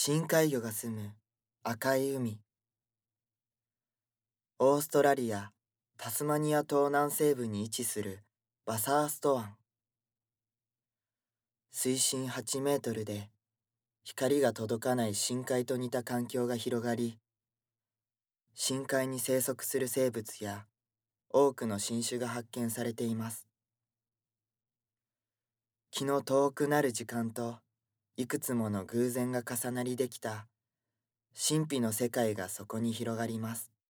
深海魚が住む赤い海。オーストラリア・タスマニア島南西部に位置するバサースト湾。水深8メートルで光が届かない深海と似た環境が広がり、深海に生息する生物や多くの新種が発見されています。気の遠くなる時間といくつもの偶然が重なりできた神秘の世界がそこに広がります。